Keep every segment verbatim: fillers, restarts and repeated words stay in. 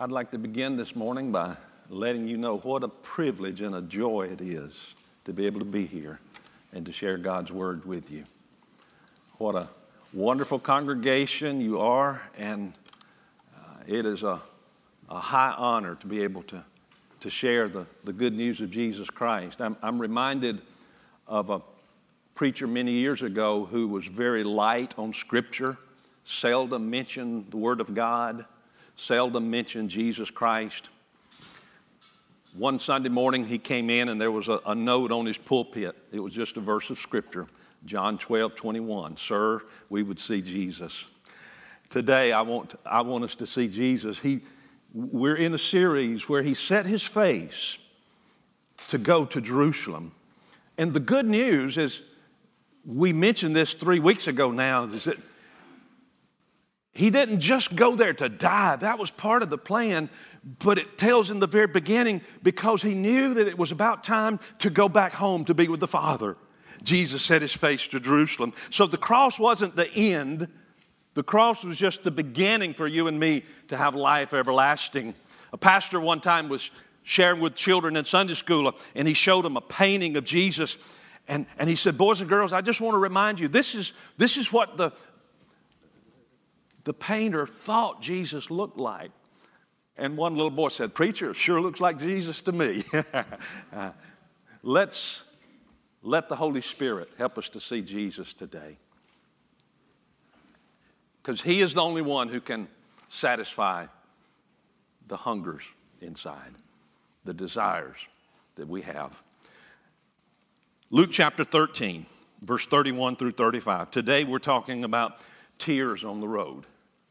I'd like to begin this morning by letting you know what a privilege and a joy it is to be able to be here and to share God's Word with you. What a wonderful congregation you are, and uh, it is a, a high honor to be able to, to share the, the good news of Jesus Christ. I'm, I'm reminded of a preacher many years ago who was very light on Scripture, seldom mentioned the Word of God, seldom mentioned Jesus Christ. One Sunday morning he came in and there was a, a note on his pulpit. It was just a verse of Scripture, John twelve twenty-one. Sir, we would see Jesus. Today I want, I want us to see Jesus. He, we're in a series where he set his face to go to Jerusalem. And the good news is, we mentioned this three weeks ago now, is that he didn't just go there to die. That was part of the plan, but it tells in the very beginning, because he knew that it was about time to go back home to be with the Father. Jesus set his face to Jerusalem. So the cross wasn't the end. The cross was just the beginning for you and me to have life everlasting. A pastor one time was sharing with children in Sunday school, and he showed them a painting of Jesus. And, and he said, boys and girls, I just want to remind you, this is, this is what the The painter thought Jesus looked like. And one little boy said, preacher, it sure looks like Jesus to me. uh, let's let the Holy Spirit help us to see Jesus today. Because he is the only one who can satisfy the hungers inside, the desires that we have. Luke chapter thirteen, verse thirty-one through thirty-five. Today we're talking about tears on the road.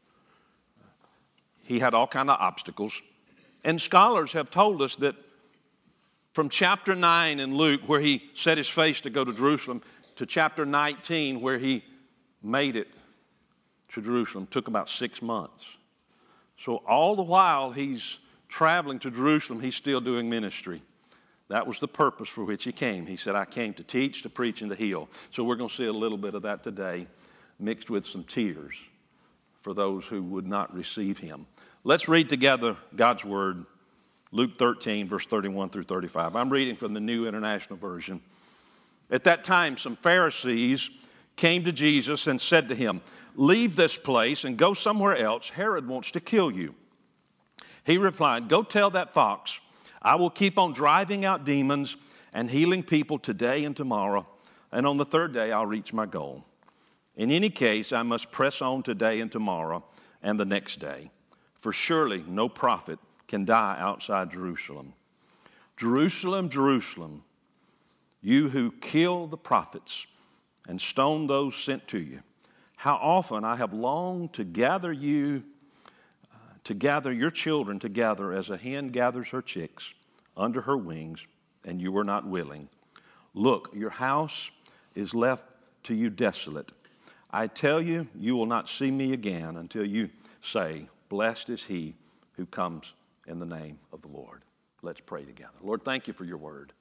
He had all kinds of obstacles. And scholars have told us that from chapter nine in Luke, where he set his face to go to Jerusalem, to chapter nineteen, where he made it to Jerusalem, took about six months. So all the while he's traveling to Jerusalem, he's still doing ministry. That was the purpose for which he came. He said, I came to teach, to preach, and to heal. So we're going to see a little bit of that today, mixed with some tears for those who would not receive him. Let's read together God's Word, Luke thirteen, verse thirty-one through thirty-five. I'm reading from the New International Version. At that time, some Pharisees came to Jesus and said to him, leave this place and go somewhere else. Herod wants to kill you. He replied, go tell that fox, I will keep on driving out demons and healing people today and tomorrow, and on the third day I'll reach my goal. In any case, I must press on today and tomorrow and the next day, for surely no prophet can die outside Jerusalem. Jerusalem, Jerusalem, you who kill the prophets and stone those sent to you, how often I have longed to gather you, uh, to gather your children together as a hen gathers her chicks under her wings, and you were not willing. Look, your house is left to you desolate. I tell you, you will not see me again until you say, blessed is he who comes in the name of the Lord. Let's pray together. Lord, thank you for your word.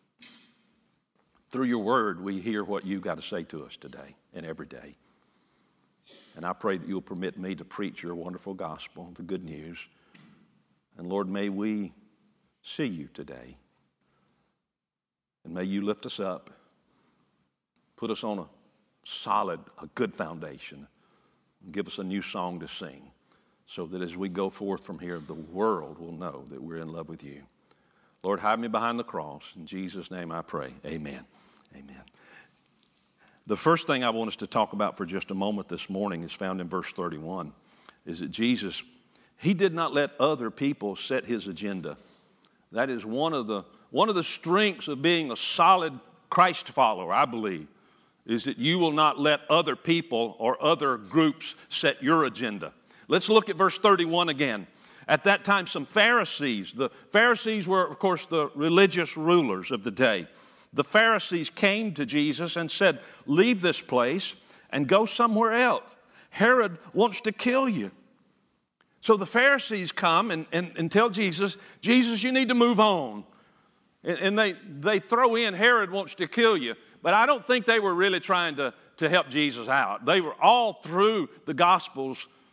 Through your word, we hear what you've got to say to us today and every day. And I pray that you'll permit me to preach your wonderful gospel, the good news. And Lord, may we see you today. And may you lift us up, put us on a solid, a good foundation. Give us a new song to sing so that as we go forth from here, the world will know that we're in love with you. Lord, hide me behind the cross. In Jesus' name I pray. Amen. Amen. The first thing I want us to talk about for just a moment this morning is found in verse thirty-one, is that Jesus, he did not let other people set his agenda. That is one of the, one of the strengths of being a solid Christ follower, I believe, is that you will not let other people or other groups set your agenda. Let's look at verse thirty-one again. At that time, some Pharisees, the Pharisees were, of course, the religious rulers of the day. The Pharisees came to Jesus and said, leave this place and go somewhere else. Herod wants to kill you. So the Pharisees come and, and, and tell Jesus, Jesus, you need to move on. And, and they, they throw in, Herod wants to kill you. But I don't think they were really trying to, to help Jesus out. They were all through the Gospels.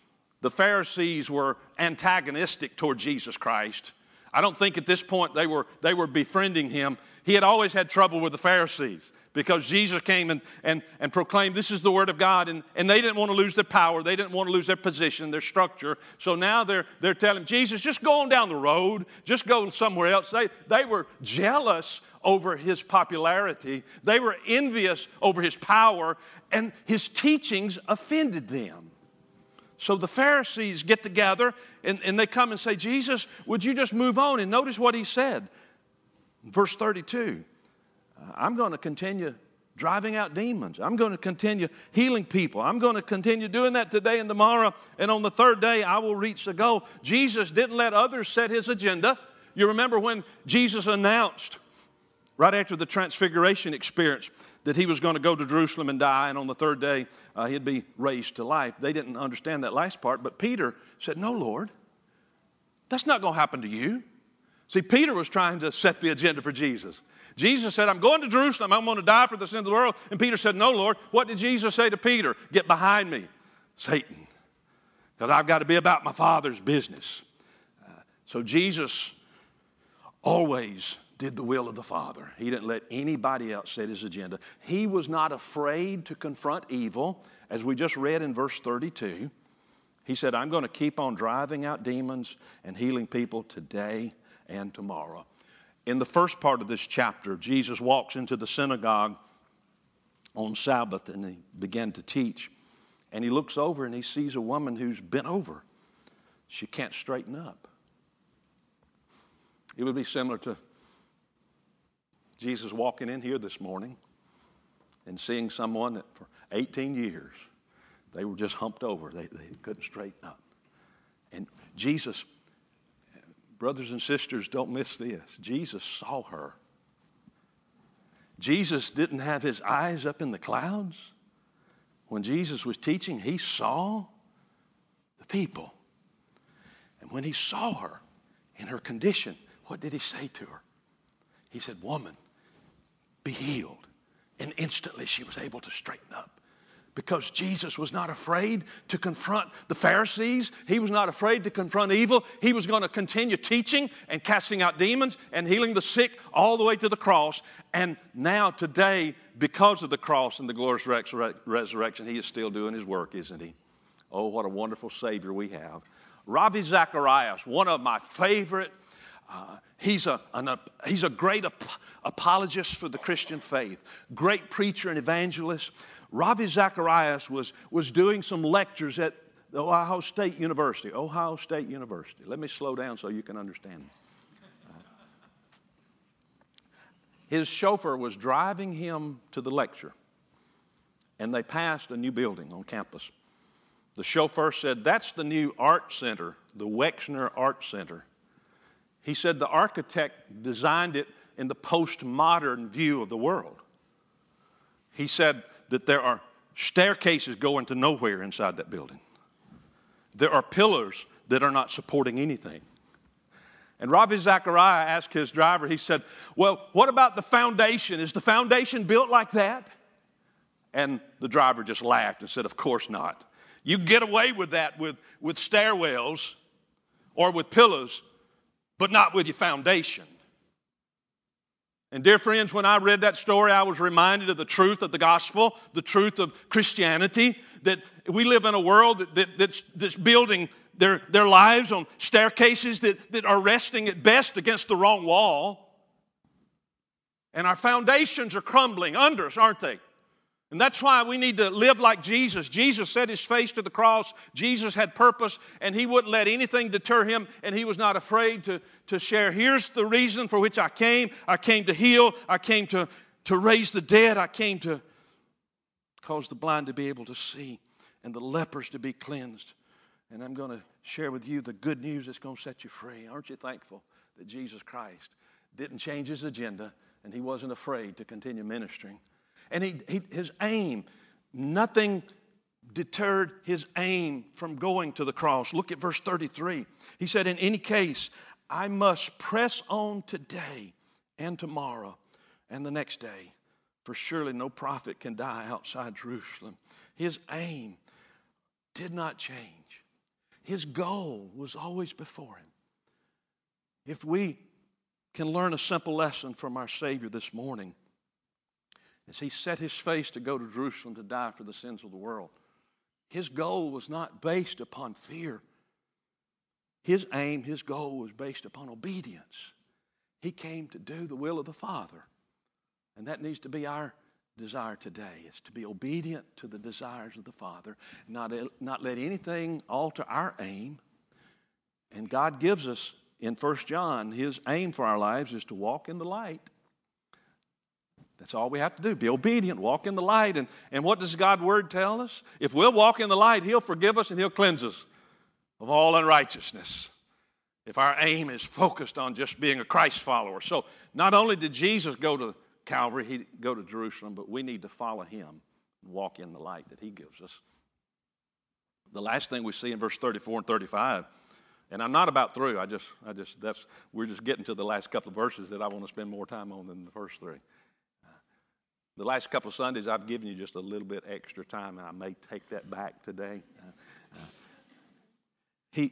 the Pharisees were antagonistic toward Jesus Christ. I don't think at this point they were, they were befriending him. He had always had trouble with the Pharisees because Jesus came and, and, and proclaimed this is the word of God, and, and they didn't want to lose their power. They didn't want to lose their position, their structure. So now they're, they're telling Jesus, just go on down the road. Just go somewhere else. They, they were jealous over his popularity. They were envious over his power, and his teachings offended them. So the Pharisees get together, and, and they come and say, Jesus, would you just move on? And notice what he said. Verse thirty-two, I'm going to continue driving out demons. I'm going to continue healing people. I'm going to continue doing that today and tomorrow. And on the third day, I will reach the goal. Jesus didn't let others set his agenda. You remember when Jesus announced, right after the transfiguration experience, that he was going to go to Jerusalem and die, and on the third day uh, he'd be raised to life. They didn't understand that last part, but Peter said, no, Lord, that's not going to happen to you. See, Peter was trying to set the agenda for Jesus. Jesus said, I'm going to Jerusalem. I'm going to die for the sin of the world. And Peter said, no, Lord. What did Jesus say to Peter? Get behind me, Satan, because I've got to be about my Father's business. Uh, so Jesus always did the will of the Father. He didn't let anybody else set his agenda. He was not afraid to confront evil, as we just read in verse thirty-two. He said, I'm going to keep on driving out demons and healing people today and tomorrow. In the first part of this chapter, Jesus walks into the synagogue on Sabbath, and he began to teach. And he looks over and he sees a woman who's bent over. She can't straighten up. It would be similar to Jesus walking in here this morning and seeing someone that for eighteen years, they were just humped over. They, they couldn't straighten up. And Jesus, brothers and sisters, don't miss this. Jesus saw her. Jesus didn't have his eyes up in the clouds. When Jesus was teaching, he saw the people. And when he saw her in her condition, what did he say to her? He said, woman, be healed. And instantly she was able to straighten up. Because Jesus was not afraid to confront the Pharisees. He was not afraid to confront evil. He was going to continue teaching and casting out demons and healing the sick all the way to the cross. And now today, because of the cross and the glorious resurrection, he is still doing his work, isn't he? Oh, what a wonderful Savior we have. Ravi Zacharias, one of my favorite, uh, he's, a, an, he's a great ap- apologist for the Christian faith, great preacher and evangelist. Ravi Zacharias was, was doing some lectures at the Ohio State University. Ohio State University. Let me slow down so you can understand. Uh, his chauffeur was driving him to the lecture, and they passed a new building on campus. The chauffeur said, that's the new art center, the Wexner Art Center. He said the architect designed it in the postmodern view of the world. He said that there are staircases going to nowhere inside that building. There are pillars that are not supporting anything. And Ravi Zachariah asked his driver, he said, well, what about the foundation? Is the foundation built like that? And the driver just laughed and said, of course not. You get away with that with, with stairwells or with pillars, but not with your foundation. And dear friends, when I read that story, I was reminded of the truth of the gospel, the truth of Christianity, that we live in a world that, that, that's, that's building their, their lives on staircases that, that are resting at best against the wrong wall. And our foundations are crumbling under us, aren't they? And that's why we need to live like Jesus. Jesus set his face to the cross. Jesus had purpose, and he wouldn't let anything deter him, and he was not afraid to, to share. Here's the reason for which I came. I came to heal. I came to, to raise the dead. I came to cause the blind to be able to see and the lepers to be cleansed. And I'm going to share with you the good news that's going to set you free. Aren't you thankful that Jesus Christ didn't change his agenda, and he wasn't afraid to continue ministering? And he, he, his aim, nothing deterred his aim from going to the cross. Look at verse thirty-three. He said, in any case, I must press on today and tomorrow and the next day, for surely no prophet can die outside Jerusalem. His aim did not change. His goal was always before him. If we can learn a simple lesson from our Savior this morning, as he set his face to go to Jerusalem to die for the sins of the world, his goal was not based upon fear. His aim, his goal was based upon obedience. He came to do the will of the Father. And that needs to be our desire today, is to be obedient to the desires of the Father, not, not let anything alter our aim. And God gives us in First John, his aim for our lives is to walk in the light. That's all we have to do. Be obedient, walk in the light. And, and what does God's word tell us? If we'll walk in the light, he'll forgive us and he'll cleanse us of all unrighteousness. If our aim is focused on just being a Christ follower. So not only did Jesus go to Calvary, he go to Jerusalem, but we need to follow him and walk in the light that he gives us. The last thing we see in verse thirty-four and thirty-five, and I'm not about through. I just, I just, that's, we're just getting to the last couple of verses that I want to spend more time on than the first three. The last couple of Sundays, I've given you just a little bit extra time, and I may take that back today. Uh, uh, he,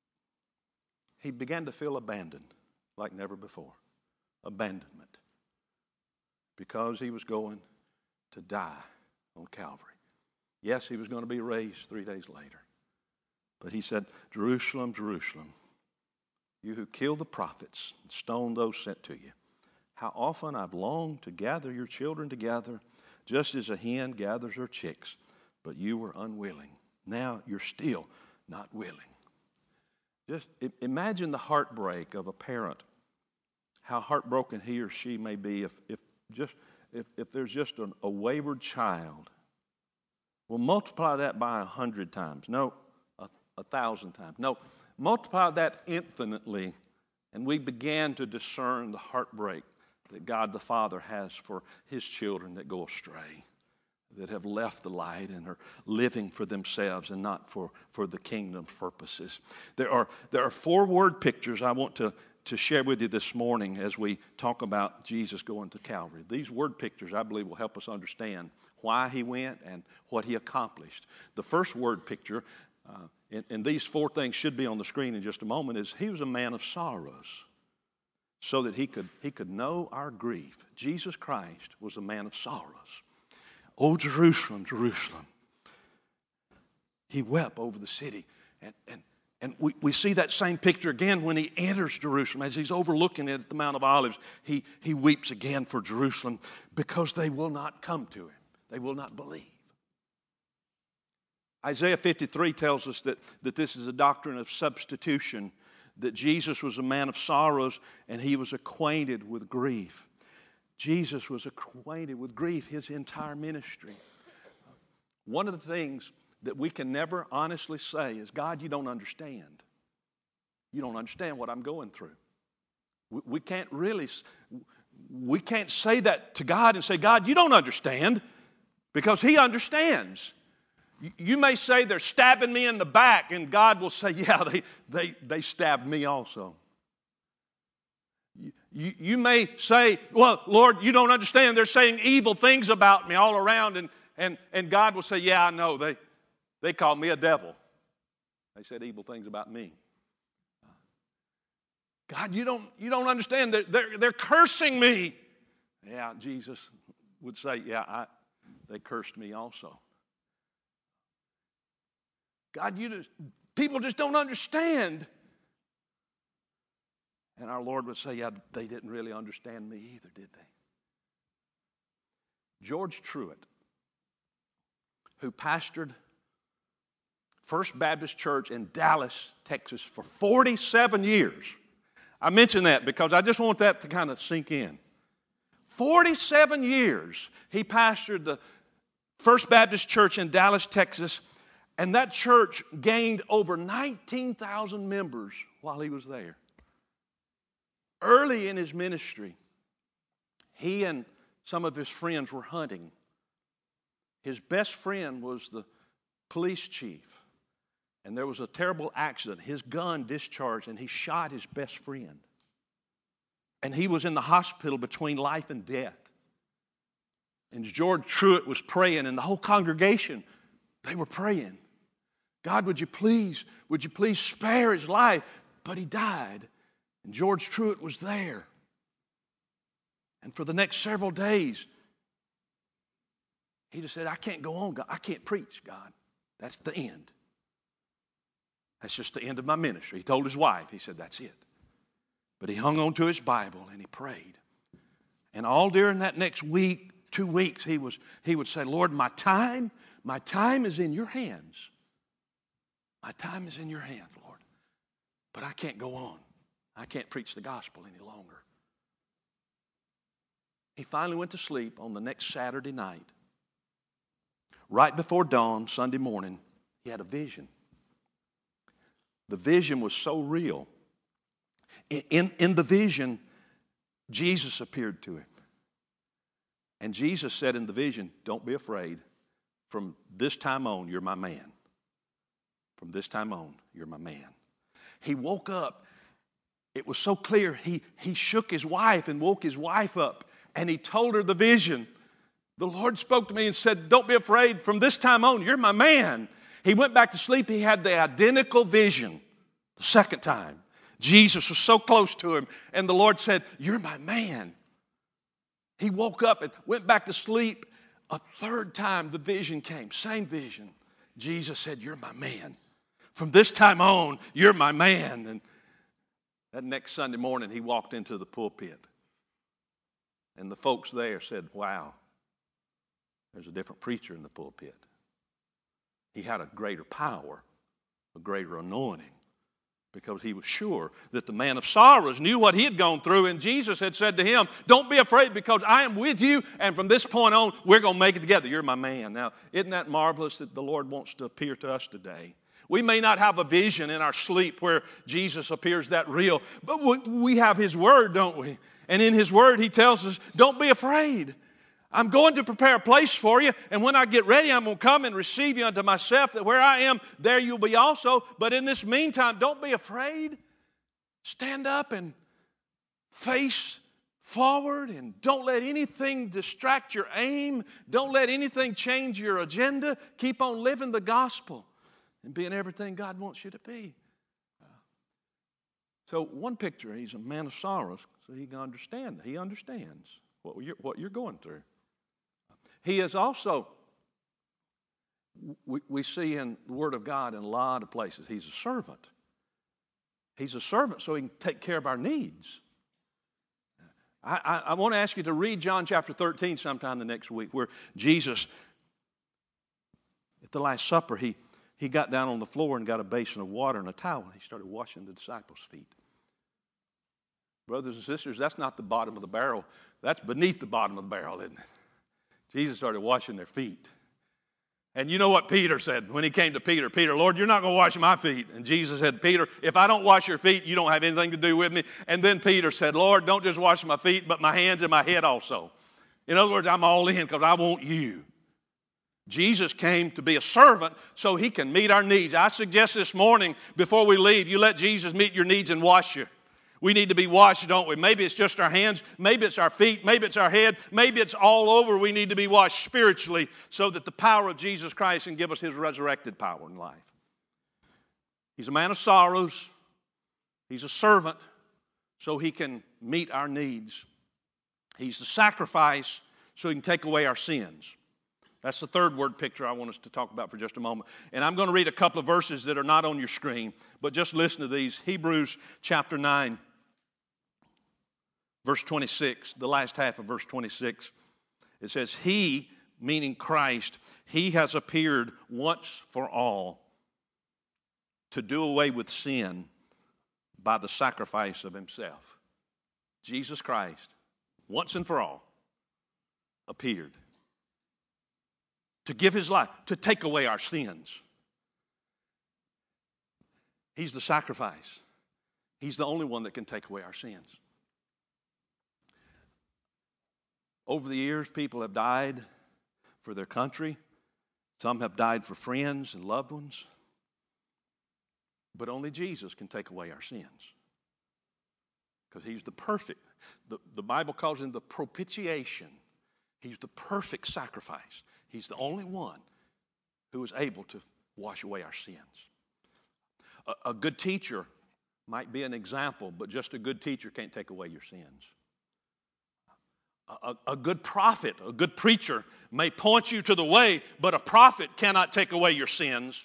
he began to feel abandoned like never before. Abandonment. Because he was going to die on Calvary. Yes, he was going to be raised three days later. But he said, Jerusalem, Jerusalem, you who kill the prophets and stone those sent to you. How often I've longed to gather your children together, just as a hen gathers her chicks, but you were unwilling. Now you're still not willing. Just imagine the heartbreak of a parent, how heartbroken he or she may be if, if, just, if, if there's just an, a wayward child. We'll multiply that by a hundred times. No, a, a thousand times. No, multiply that infinitely, and we began to discern the heartbreak that God the Father has for his children that go astray, that have left the light and are living for themselves and not for, for the kingdom's purposes. There are, there are four word pictures I want to, to share with you this morning as we talk about Jesus going to Calvary. These word pictures, I believe, will help us understand why he went and what he accomplished. The first word picture, uh, and, and these four things should be on the screen in just a moment, is he was a man of sorrows. So that he could, he could know our grief. Jesus Christ was a man of sorrows. Oh, Jerusalem, Jerusalem. He wept over the city. And, and, and we, we see that same picture again when he enters Jerusalem. As he's overlooking it at the Mount of Olives, he, he weeps again for Jerusalem because they will not come to him. They will not believe. Isaiah fifty-three tells us that, that this is a doctrine of substitution, that Jesus was a man of sorrows and he was acquainted with grief. Jesus was acquainted with grief his entire ministry. One of the things that we can never honestly say is, God, you don't understand. You don't understand what I'm going through. We, we can't really, we can't say that to God and say, God, you don't understand, because he understands. You may say they're stabbing me in the back, and God will say, yeah, they, they, they stabbed me also. You, you, you may say, well, Lord, you don't understand. They're saying evil things about me all around, and, and, and God will say, yeah, I know. They, they called me a devil. They said evil things about me. God, you don't, you don't understand. They're, they're, they're cursing me. Yeah, Jesus would say, yeah, I, they cursed me also. God, you just, people just don't understand. And our Lord would say, yeah, they didn't really understand me either, did they? George Truett, who pastored First Baptist Church in Dallas, Texas for forty-seven years. I mention that because I just want that to kind of sink in. forty-seven years he pastored the First Baptist Church in Dallas, Texas. And that church gained over nineteen thousand members while he was there. Early in his ministry, he and some of his friends were hunting. His best friend was the police chief. And there was a terrible accident. His gun discharged and he shot his best friend. And he was in the hospital between life and death. And George Truett was praying, and the whole congregation, they were praying. God, would you please, would you please spare his life? But he died, and George Truett was there. And for the next several days, he just said, I can't go on, God. I can't preach, God. That's the end. That's just the end of my ministry. He told his wife, he said, that's it. But he hung on to his Bible and he prayed. And all during that next week, two weeks, he was he would say, Lord, my time, my time is in your hands. My time is in your hands, Lord. But I can't go on. I can't preach the gospel any longer. He finally went to sleep on the next Saturday night. Right before dawn, Sunday morning, he had a vision. The vision was so real. In, in, in the vision, Jesus appeared to him. And Jesus said in the vision, don't be afraid. From this time on, you're my man. From this time on, you're my man. He woke up. It was so clear. He, he shook his wife and woke his wife up. And he told her the vision. The Lord spoke to me and said, don't be afraid. From this time on, you're my man. He went back to sleep. He had the identical vision the second time. Jesus was so close to him. And the Lord said, you're my man. He woke up and went back to sleep. A third time the vision came. Same vision. Jesus said, you're my man. From this time on, you're my man. And that next Sunday morning, he walked into the pulpit. And the folks there said, wow, there's a different preacher in the pulpit. He had a greater power, a greater anointing, because he was sure that the man of sorrows knew what he had gone through, and Jesus had said to him, don't be afraid because I am with you, and from this point on, we're going to make it together. You're my man. Now, isn't that marvelous that the Lord wants to appear to us today? We may not have a vision in our sleep where Jesus appears that real, but we have his word, don't we? And in his word, he tells us, don't be afraid. I'm going to prepare a place for you, and when I get ready, I'm going to come and receive you unto myself, that where I am, there you'll be also. But in this meantime, don't be afraid. Stand up and face forward, and don't let anything distract your aim. Don't let anything change your agenda. Keep on living the gospel and being everything God wants you to be. So one picture, he's a man of sorrows, so he can understand. He understands what you're, what you're going through. He is also, we, we see in the Word of God in a lot of places, he's a servant. He's a servant so he can take care of our needs. I, I, I want to ask you to read John chapter thirteen sometime the next week, where Jesus, at the Last Supper, he, he got down on the floor and got a basin of water and a towel, and he started washing the disciples' feet. Brothers and sisters, that's not the bottom of the barrel. That's beneath the bottom of the barrel, isn't it? Jesus started washing their feet. And you know what Peter said when he came to Peter? Peter, Lord, you're not going to wash my feet. And Jesus said, Peter, if I don't wash your feet, you don't have anything to do with me. And then Peter said, Lord, don't just wash my feet, but my hands and my head also. In other words, I'm all in because I want you. Jesus came to be a servant so he can meet our needs. I suggest this morning, before we leave, you let Jesus meet your needs and wash you. We need to be washed, don't we? Maybe it's just our hands, maybe it's our feet, maybe it's our head, maybe it's all over. We need to be washed spiritually so that the power of Jesus Christ can give us his resurrected power in life. He's a man of sorrows. He's a servant so he can meet our needs. He's the sacrifice so he can take away our sins. That's the third word picture I want us to talk about for just a moment. And I'm going to read a couple of verses that are not on your screen, but just listen to these. Hebrews chapter nine. Verse twenty-six, the last half of verse twenty-six, it says, he, meaning Christ, he has appeared once for all to do away with sin by the sacrifice of himself. Jesus Christ, once and for all, appeared to give his life, to take away our sins. He's the sacrifice. He's the only one that can take away our sins. Over the years, people have died for their country. Some have died for friends and loved ones. But only Jesus can take away our sins. Because he's the perfect, the, the Bible calls him the propitiation. He's the perfect sacrifice. He's the only one who is able to wash away our sins. A, a good teacher might be an example, but just a good teacher can't take away your sins. A, a good prophet, a good preacher may point you to the way, but a prophet cannot take away your sins.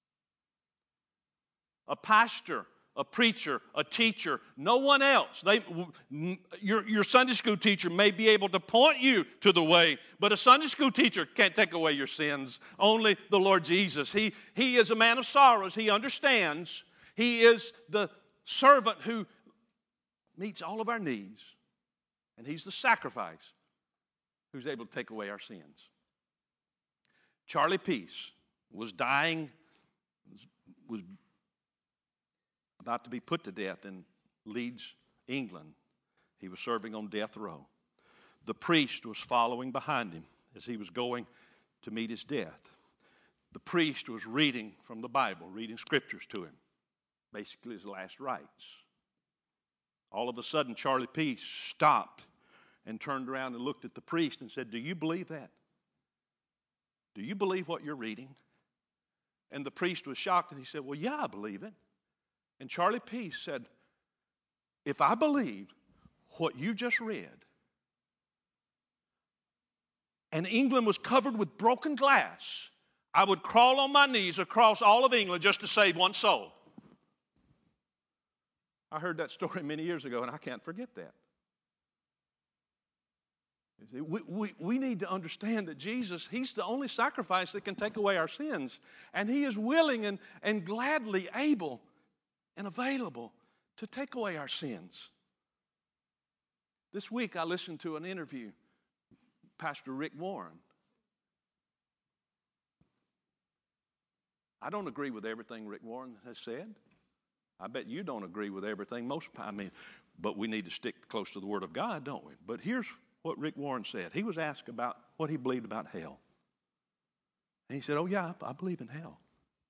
A pastor, a preacher, a teacher, no one else. They, your, your Sunday school teacher may be able to point you to the way, but a Sunday school teacher can't take away your sins. Only the Lord Jesus. He, he is a man of sorrows. He understands. He is the servant who meets all of our needs. And He's the sacrifice who's able to take away our sins. Charlie Peace was dying, was, was about to be put to death in Leeds, England. He was serving on death row. The priest was following behind him as he was going to meet his death. The priest was reading from the Bible, reading scriptures to him, basically his last rites. All of a sudden, Charlie Peace stopped and turned around and looked at the priest and said, "Do you believe that? Do you believe what you're reading?" And the priest was shocked and he said, "Well, yeah, I believe it." And Charlie Peace said, "If I believed what you just read, and England was covered with broken glass, I would crawl on my knees across all of England just to save one soul." I heard that story many years ago, and I can't forget that. You see, we, we, we need to understand that Jesus, He's the only sacrifice that can take away our sins. And He is willing and, and gladly able and available to take away our sins. This week I listened to an interview, Pastor Rick Warren. I don't agree with everything Rick Warren has said. I bet you don't agree with everything most, I mean, but we need to stick close to the Word of God, don't we? But here's what Rick Warren said. He was asked about what he believed about hell. And he said, "Oh yeah, I believe in hell.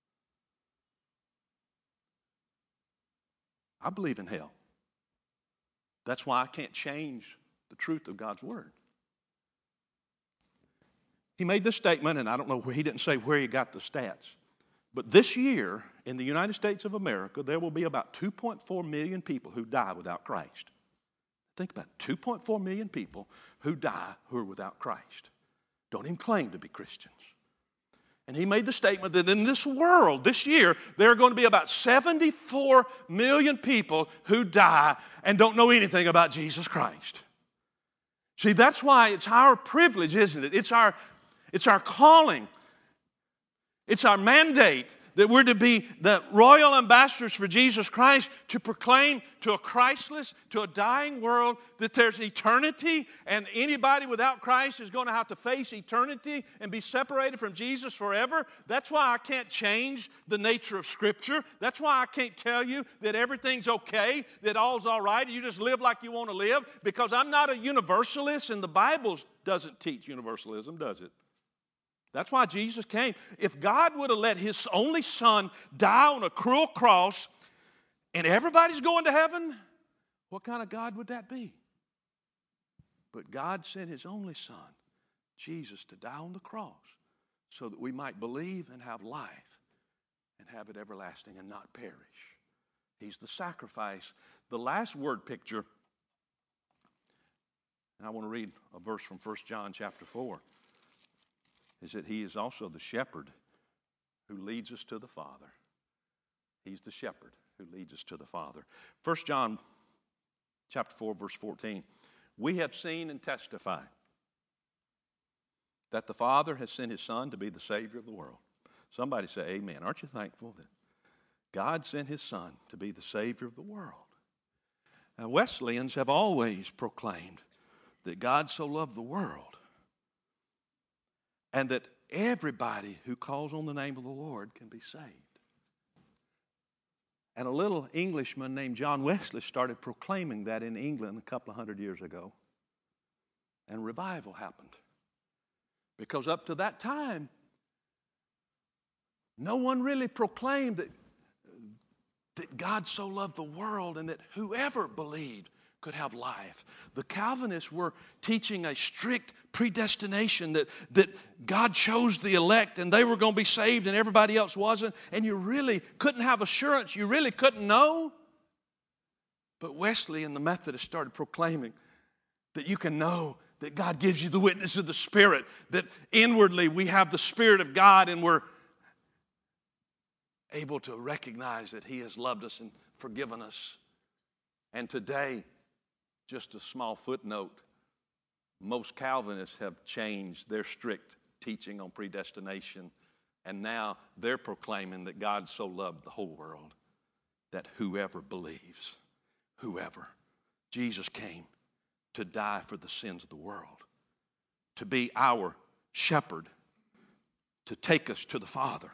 I believe in hell. That's why I can't change the truth of God's Word." He made this statement, and I don't know where, he didn't say where he got the stats. But this year, in the United States of America, there will be about two point four million people who die without Christ. Think about it, two point four million people who die who are without Christ. Don't even claim to be Christians. And he made the statement that in this world, this year, there are going to be about seventy-four million people who die and don't know anything about Jesus Christ. See, that's why it's our privilege, isn't it? It's our, it's our calling. It's our mandate that we're to be the royal ambassadors for Jesus Christ, to proclaim to a Christless, to a dying world that there's eternity, and anybody without Christ is going to have to face eternity and be separated from Jesus forever. That's why I can't change the nature of Scripture. That's why I can't tell you that everything's okay, that all's all right, you just live like you want to live, because I'm not a universalist, and the Bible doesn't teach universalism, does it? That's why Jesus came. If God would have let His only Son die on a cruel cross and everybody's going to heaven, what kind of God would that be? But God sent His only Son, Jesus, to die on the cross so that we might believe and have life and have it everlasting and not perish. He's the sacrifice. The last word picture, and I want to read a verse from First John chapter four. Is that He is also the shepherd who leads us to the Father. He's the shepherd who leads us to the Father. First John chapter four, verse fourteen. We have seen and testify that the Father has sent His Son to be the Savior of the world. Somebody say amen. Aren't you thankful that God sent His Son to be the Savior of the world? Now, Wesleyans have always proclaimed that God so loved the world, and that everybody who calls on the name of the Lord can be saved. And a little Englishman named John Wesley started proclaiming that in England a couple of hundred years ago. And revival happened. Because up to that time, no one really proclaimed that, that God so loved the world and that whoever believed could have life. The Calvinists were teaching a strict predestination that, that God chose the elect and they were going to be saved and everybody else wasn't. And you really couldn't have assurance. You really couldn't know. But Wesley and the Methodists started proclaiming that you can know that God gives you the witness of the Spirit, that inwardly we have the Spirit of God and we're able to recognize that He has loved us and forgiven us. And today, just a small footnote, most Calvinists have changed their strict teaching on predestination, and now they're proclaiming that God so loved the whole world that whoever believes, whoever, Jesus came to die for the sins of the world, to be our shepherd, to take us to the Father.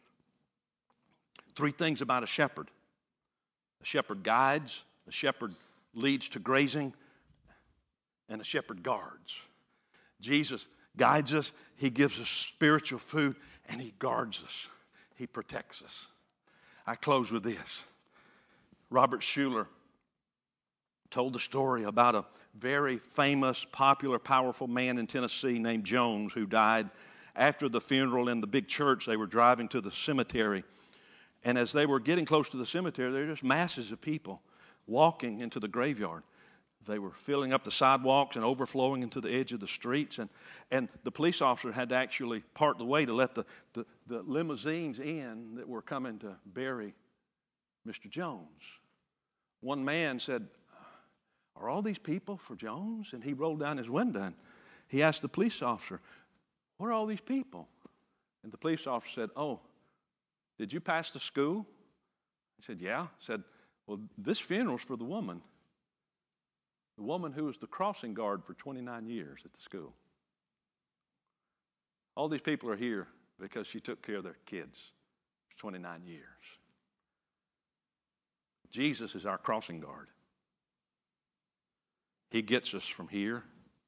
Three things about a shepherd. A shepherd guides, a shepherd leads to grazing, and a shepherd guards. Jesus guides us, He gives us spiritual food, and He guards us. He protects us. I close with this. Robert Schuller told the story about a very famous, popular, powerful man in Tennessee named Jones who died. After the funeral in the big church, they were driving to the cemetery. And as they were getting close to the cemetery, there were just masses of people walking into the graveyard. They were filling up the sidewalks and overflowing into the edge of the streets. And, and the police officer had to actually part the way to let the, the, the limousines in that were coming to bury Mister Jones. One man said, "Are all these people for Jones?" And he rolled down his window and he asked the police officer, "What are all these people?" And the police officer said, "Oh, did you pass the school?" He said, "Yeah." He said, "Well, this funeral's for the woman. The woman who was the crossing guard for twenty-nine years at the school. All these people are here because she took care of their kids for twenty-nine years." Jesus is our crossing guard. He gets us from here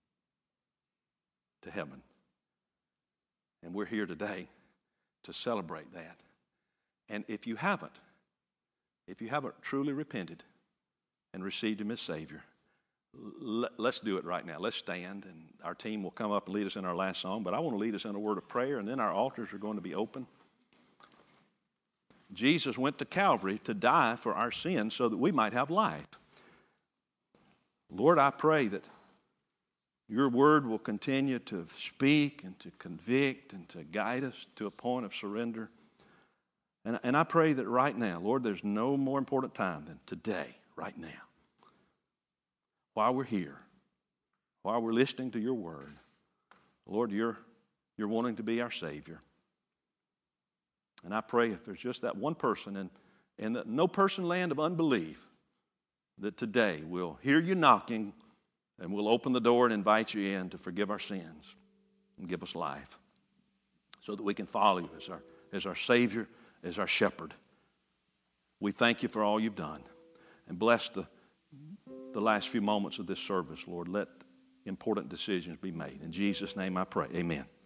to heaven. And we're here today to celebrate that. And if you haven't, if you haven't truly repented and received Him as Savior, let's do it right now. Let's stand, and our team will come up and lead us in our last song. But I want to lead us in a word of prayer, and then our altars are going to be open. Jesus went to Calvary to die for our sins so that we might have life. Lord, I pray that Your Word will continue to speak and to convict and to guide us to a point of surrender. And, and I pray that right now, Lord, there's no more important time than today, right now. While we're here, while we're listening to Your Word, Lord, You're, you're wanting to be our Savior. And I pray if there's just that one person in, in the no person land of unbelief, that today we'll hear You knocking and we'll open the door and invite You in to forgive our sins and give us life so that we can follow You as our, as our Savior, as our shepherd. We thank You for all You've done, and bless the, the last few moments of this service, Lord. Let important decisions be made. In Jesus' name I pray, amen.